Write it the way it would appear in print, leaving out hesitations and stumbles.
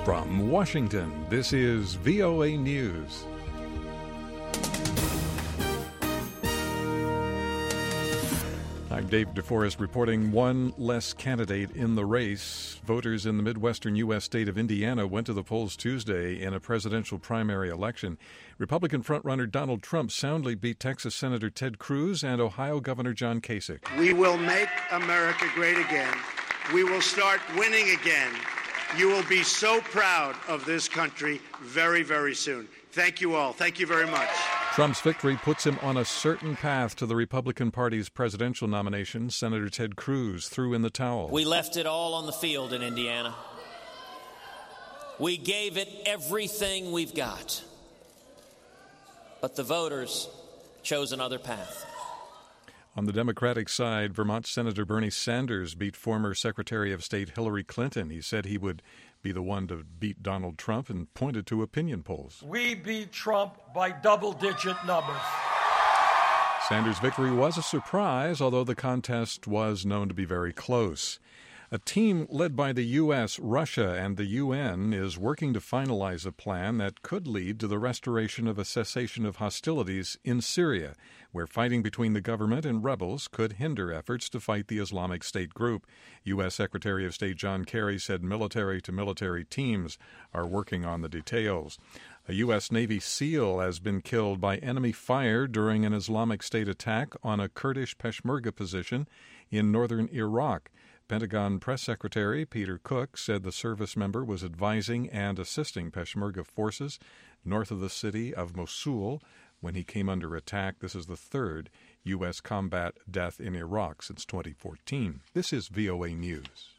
From Washington, this is VOA News. I'm Dave DeForest reporting one less candidate in the race. Voters in the Midwestern U.S. state of Indiana went to the polls Tuesday in a presidential primary election. Republican frontrunner Donald Trump soundly beat Texas Senator Ted Cruz and Ohio Governor John Kasich. We will make America great again. We will start winning again. You will be so proud of this country very, very soon. Thank you all. Thank you very much. Trump's victory puts him on a certain path to the Republican Party's presidential nomination. Senator Ted Cruz threw in the towel. We left it all on the field in Indiana. We gave it everything we've got. But the voters chose another path. On the Democratic side, Vermont Senator Bernie Sanders beat former Secretary of State Hillary Clinton. He said he would be the one to beat Donald Trump and pointed to opinion polls. We beat Trump by double-digit numbers. Sanders' victory was a surprise, although the contest was known to be very close. A team led by the U.S., Russia, and the UN is working to finalize a plan that could lead to the restoration of a cessation of hostilities in Syria, where fighting between the government and rebels could hinder efforts to fight the Islamic State group. U.S. Secretary of State John Kerry said military-to-military teams are working on the details. A U.S. Navy SEAL has been killed by enemy fire during an Islamic State attack on a Kurdish Peshmerga position in northern Iraq. Pentagon Press Secretary Peter Cook said the service member was advising and assisting Peshmerga forces north of the city of Mosul when he came under attack. This is the third U.S. combat death in Iraq since 2014. This is VOA News.